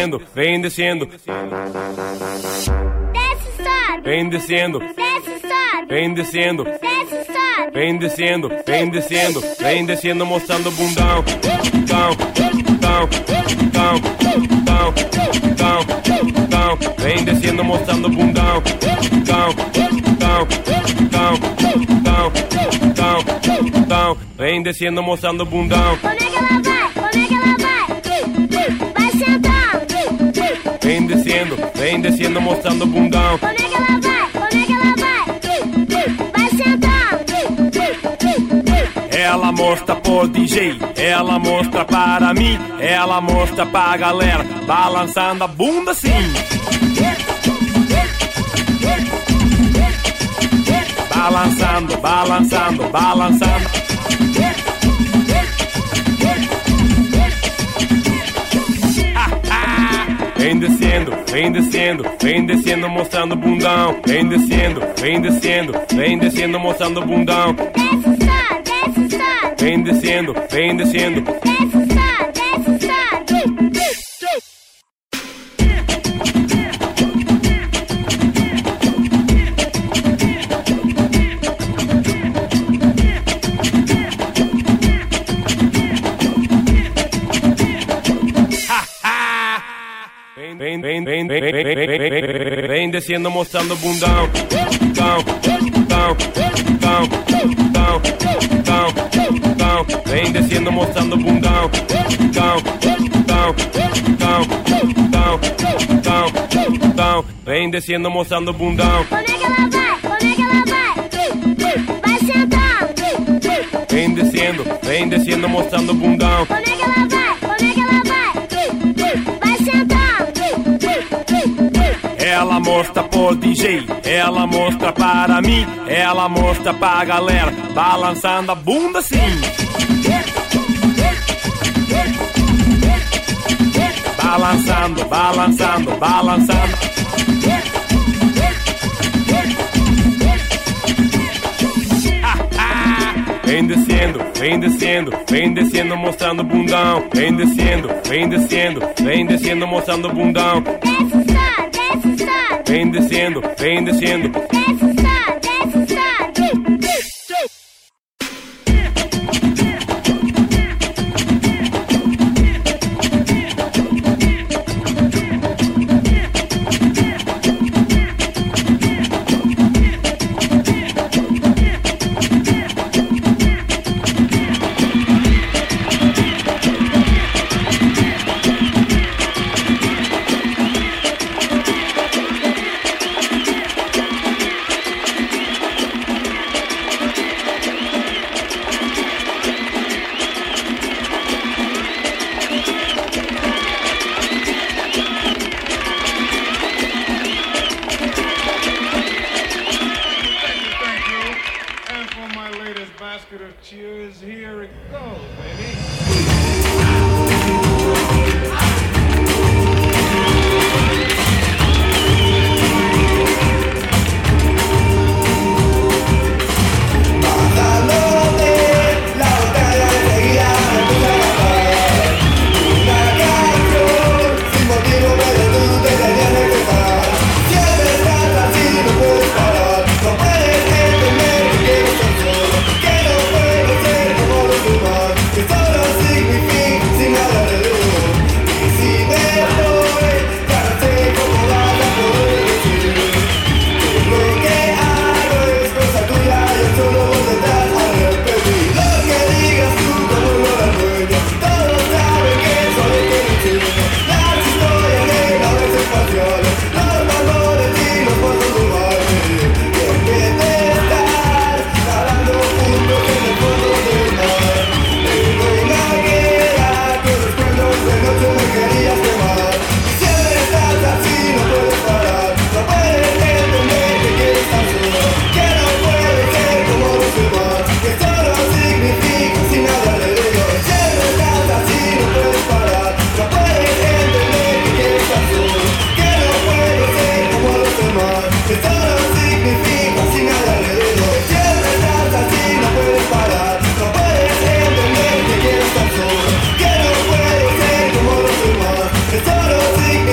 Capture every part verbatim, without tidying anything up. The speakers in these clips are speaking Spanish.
descendo, vem descendo. Desce, sobe. Vem descendo, Desce, sobe. vem descendo. Desce, sobe. Vem descendo, vem descendo, vem descendo mostrando o bundão. Tão, tão, tão, tão, tão, tão. Vem descendo mostrando o bundão. Tão, tão, tão, tão, tão, tão. Vem descendo mostrando o bundão. Como é que ela vai? Como é que ela vai? Vai sentando. Vem descendo, vem descendo mostrando o bundão. Como é que ela vai? Como é que ela vai? Vai sentando. Ela mostra pro D J, ela mostra para mim, ela mostra pra galera, balançando a bunda assim. Balançando, balançando, balançando. Vem descendo, vem descendo, vem descendo mostrando o bundão. Vem descendo, vem descendo, vem descendo mostrando o bundão. Desce, sobe. Desce, sobe. Vem descendo, vem descendo. Desce, sobe. Desce, sobe. Vem, vem, vem, vem, vem, vem, vem, vem, vem, vem descendo mostrando o bundão. Tão, tão, tão, tão, tão, tão. Vem descendo mostrando o bundão. Tão, tão, tão, tão, tão, tão. Vem descendo mostrando o bundão. Como é que ela vai? Como é que ela vai? Vai sentando. Vem descendo, vem descendo mostrando o bundão. Como é que ela vai? Como é que ela vai? Vai sentando. Ela mostra pro D J, ela mostra para mim, ela mostra pra galera, balançando a bunda assim. Balançando, balançando, balançando. Vem descendo, vem descendo, vem descendo mostrando o bundão. Vem descendo, vem descendo, vem descendo mostrando o bundão. Desce, sobe. Desce, sobe. Vem descendo, vem descendo. Desce, sobe. Desce, sobe. Cheers, here it goes, baby. Que no puedo ser como los demás, que solo significa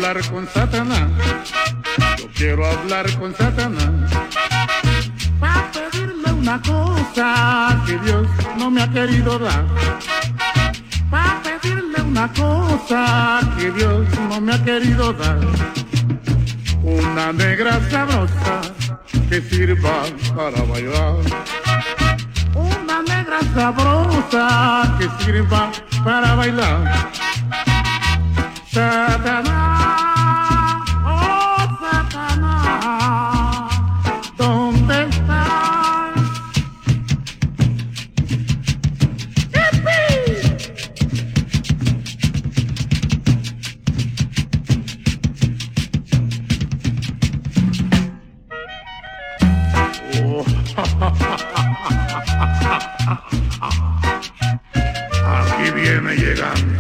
hablar con Satanás, yo quiero hablar con Satanás, para pedirle una cosa que Dios no me ha querido dar, para pedirle una cosa que Dios no me ha querido dar, una negra sabrosa que sirva para bailar, una negra sabrosa que sirva para bailar. Satanás, oh Satanás, ¿dónde estás? ¡Yipi! Oh. Aquí viene llegando.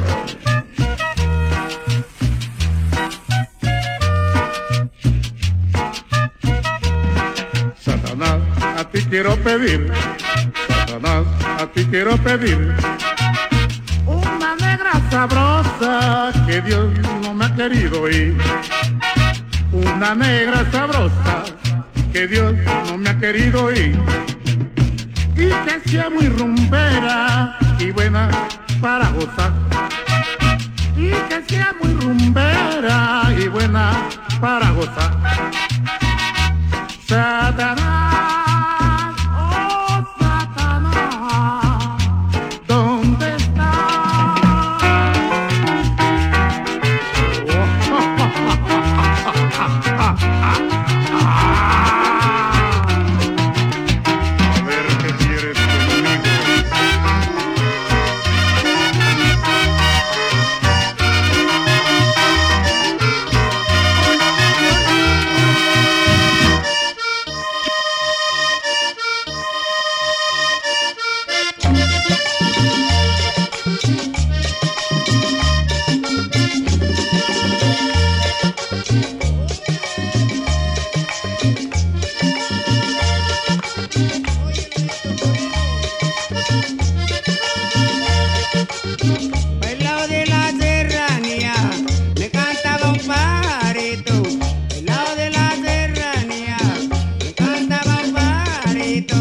Satanás, a ti quiero pedir, Satanás, a ti quiero pedir una negra sabrosa que Dios no me ha querido ir, una negra sabrosa que Dios no me ha querido ir, y que sea muy rumbera y buena para gozar, y que sea muy rumbera y buena para gozar. Satanás, oh Satanás, ¿dónde estás? A ver qué quieres conmigo. Bailao de la serranía, me cantaba un pajarito. Bailao de la serranía, me cantaba un pajarito.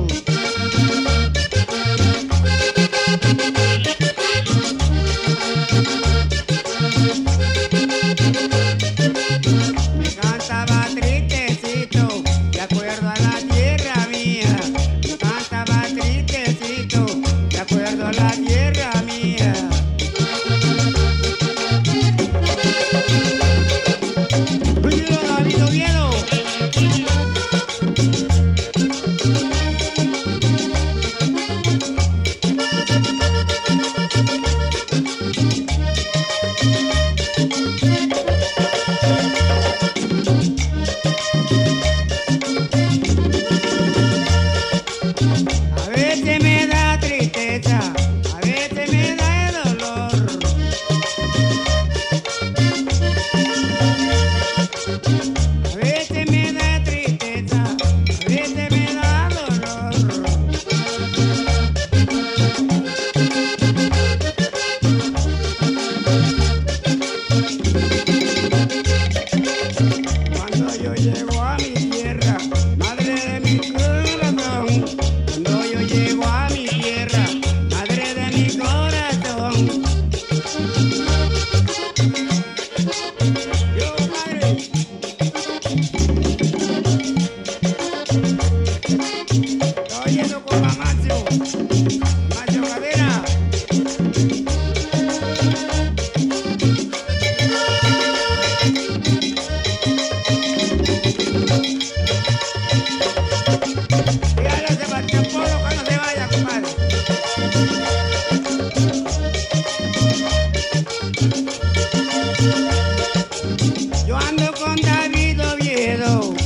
Me cantaba tristecito, de acuerdo a la tierra mía. Me cantaba tristecito, de acuerdo a la tierra mía. Oye, David Oviedo. A veces me da tristeza, a veces me da dolor. A veces me da tristeza, a veces me da dolor. Cuando yo llego a mi tierra, madre de mi corazón. Cuando yo llego a mi tierra, madre de mi corazón. Yo, madre. Estoy yendo con Mamacho, Macho Cadena. Dígale a Sebastián Polo que no se vaya, compadre. Yo ando con David Oviedo.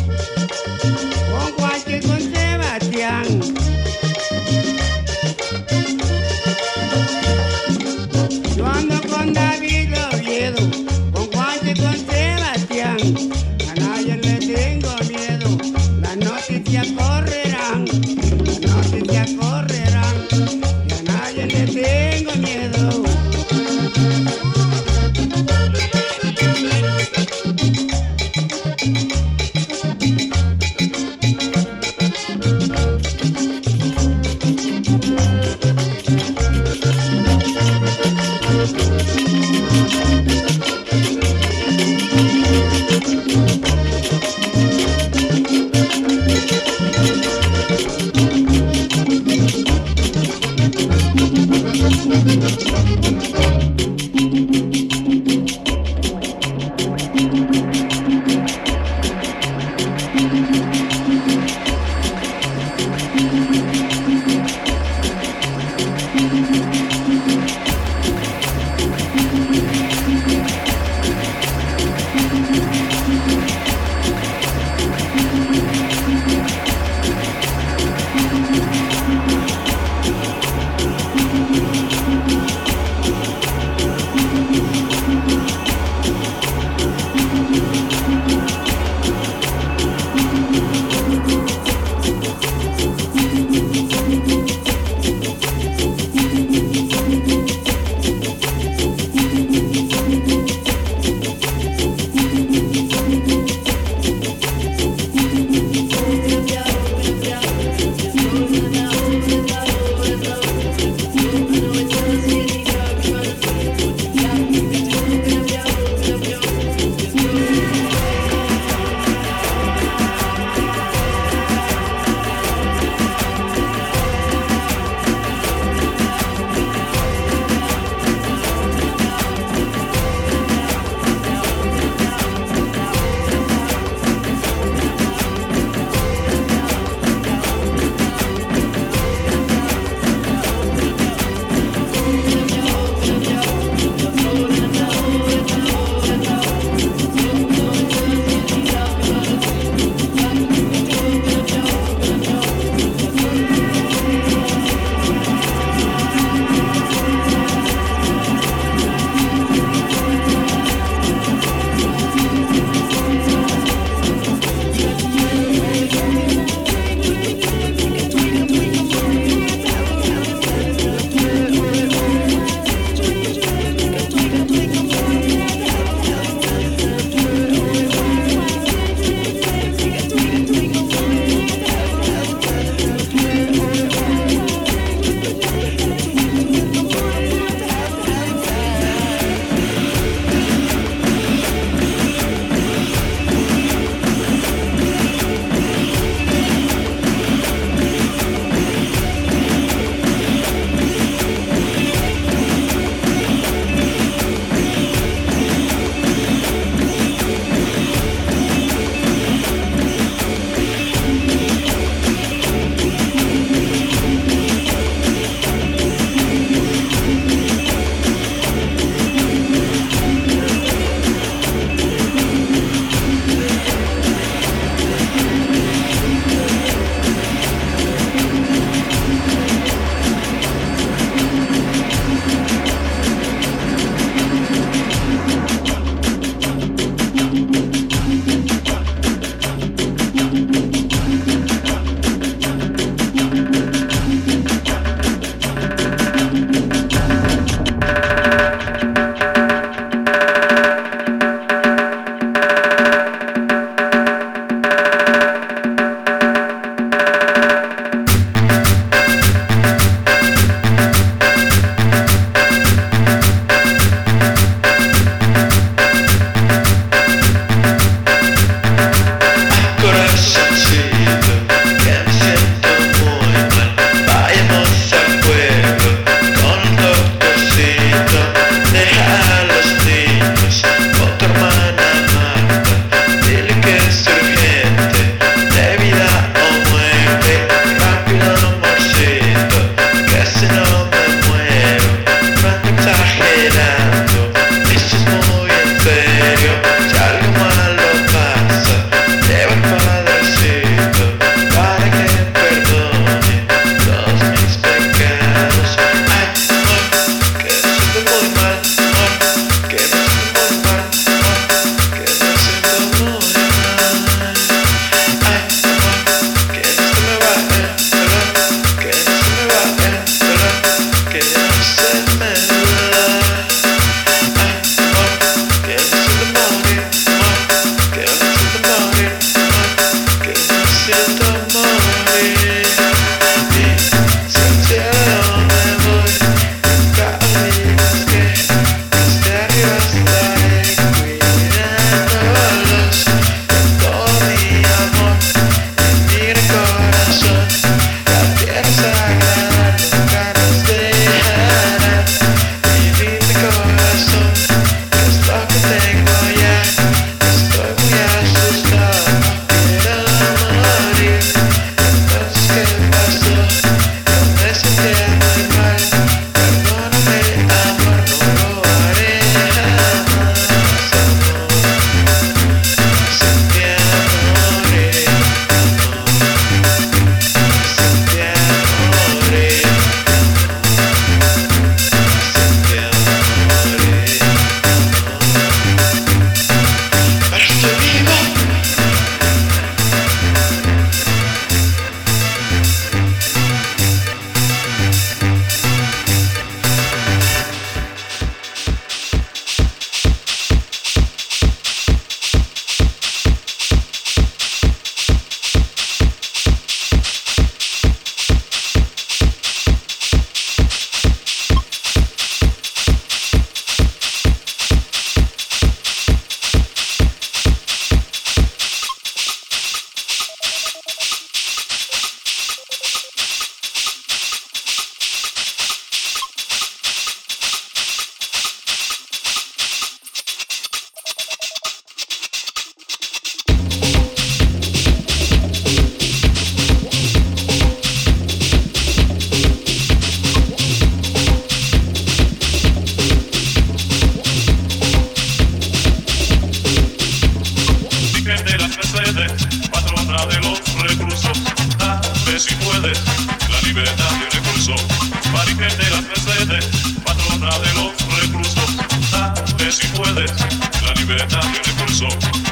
patrona de los reclusos, dame si puedes, la libertad tiene curso. Mariquén de las Mercedes, patrona de los reclusos, dame si puedes, la libertad tiene curso.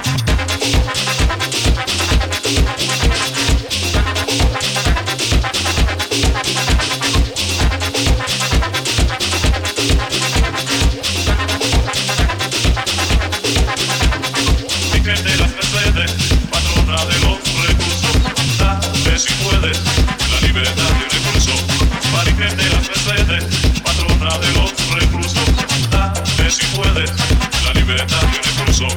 De las Mercedes, patrona de los reclusos, dame si puedes, la libertad tiene curso. Mariquén de las Mercedes, patrona de los reclusos, dame si puedes, la libertad tiene curso.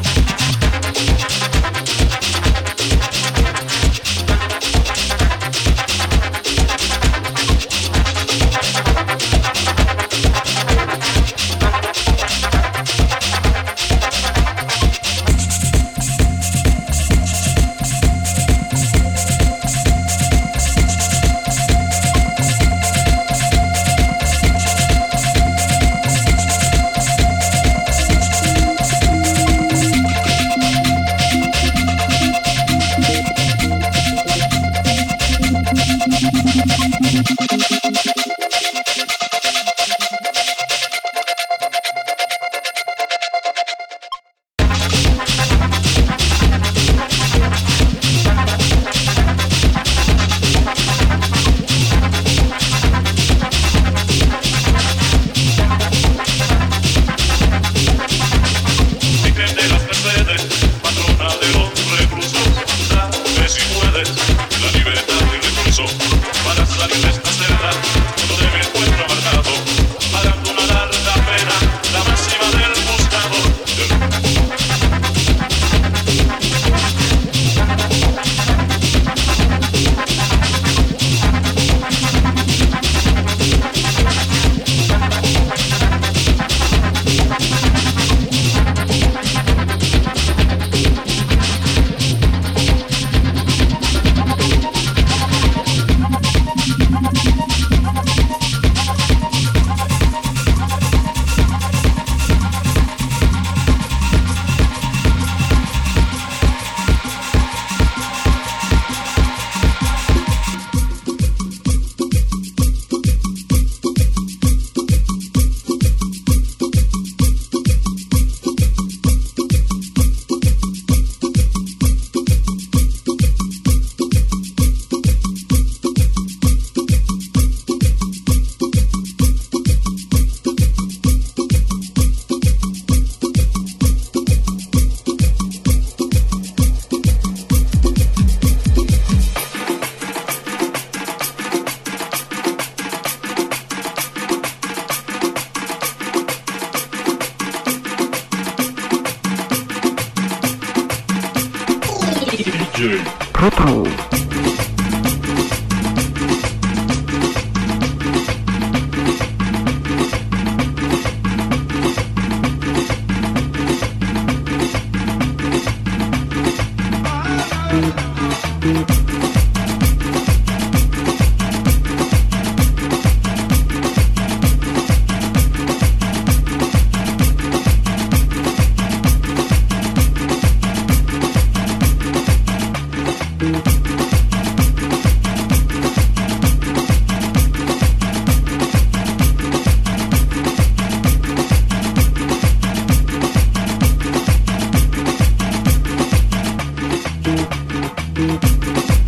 Retro. Thank you.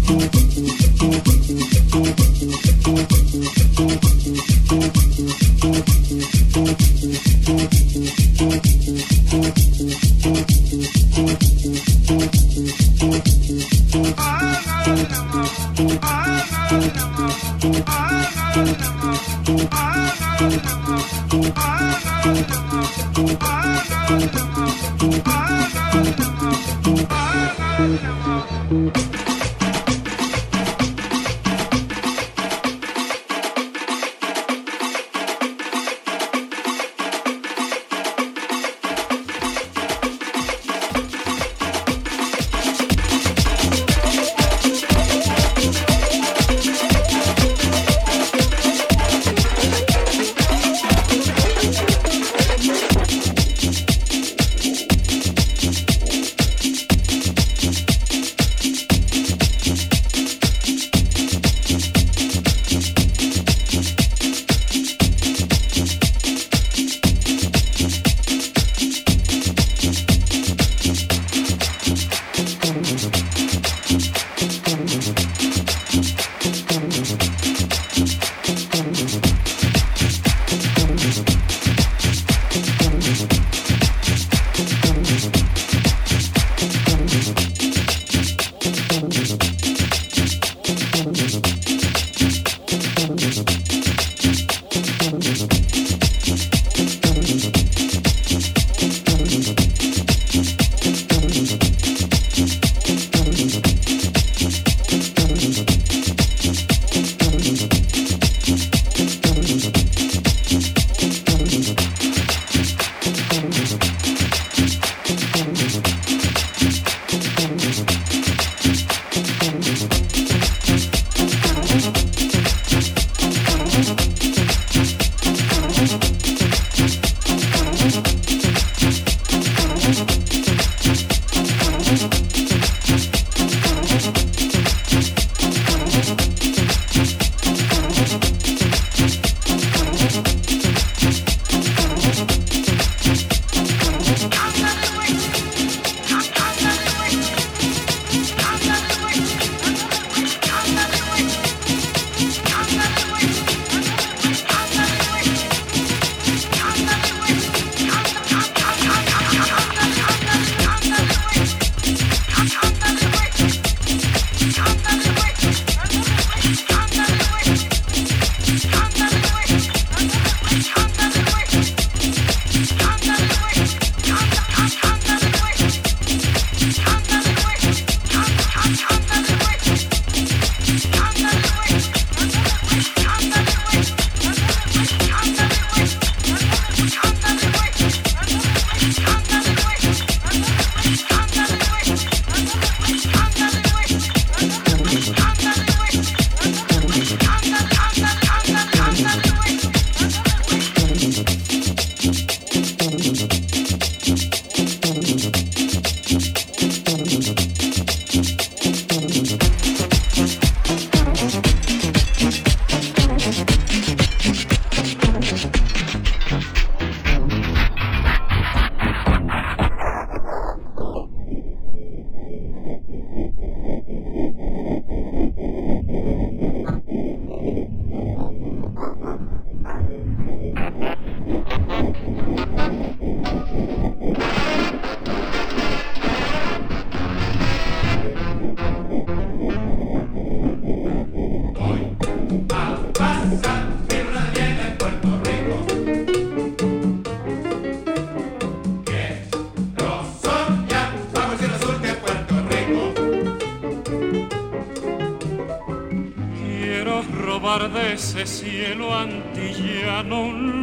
De ese cielo antillano un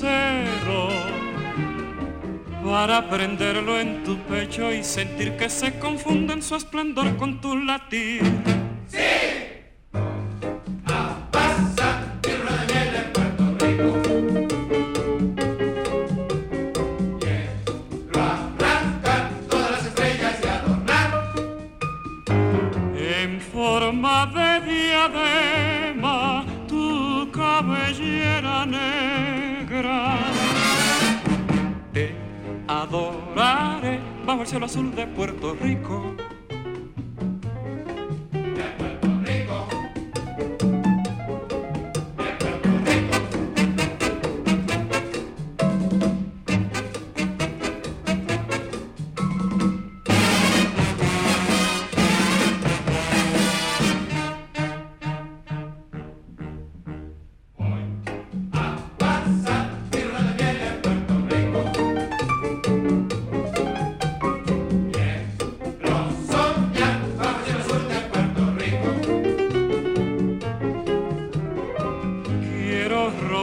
lucero para prenderlo en tu pecho y sentir que se confunde en su esplendor con tu latir. ¡Sí! A pasar mi luna de miel en Puerto Rico. Quiero arrancar todas las estrellas y adornar en forma de diadema tu cabellera negra. Te adoraré bajo el cielo azul de Puerto Rico. De Puerto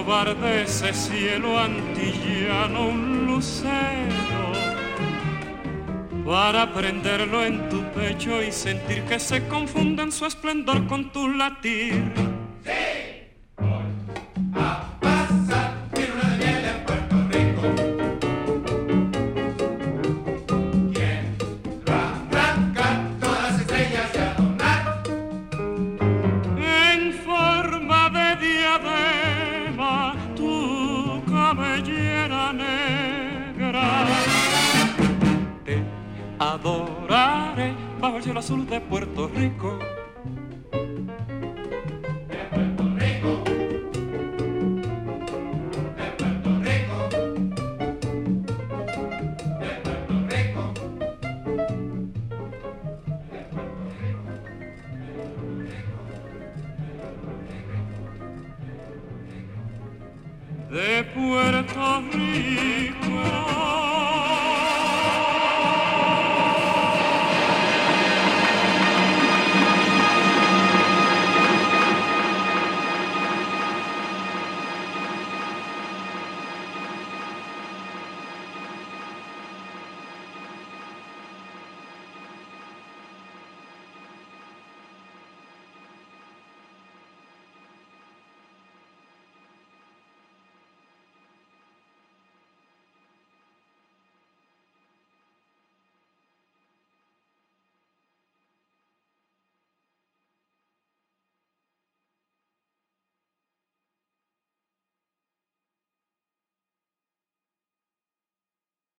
robar de ese cielo antillano un lucero, para prenderlo en tu pecho y sentir que se confunde en su esplendor con tu latir. Sí, voy a pasar mi luna de miel en Puerto Rico. Quiero arrancar todas las estrellas y adornar en forma de diadema tu cabellera negra. Te adoraré bajo el cielo azul de Puerto Rico. De Puerto Rico.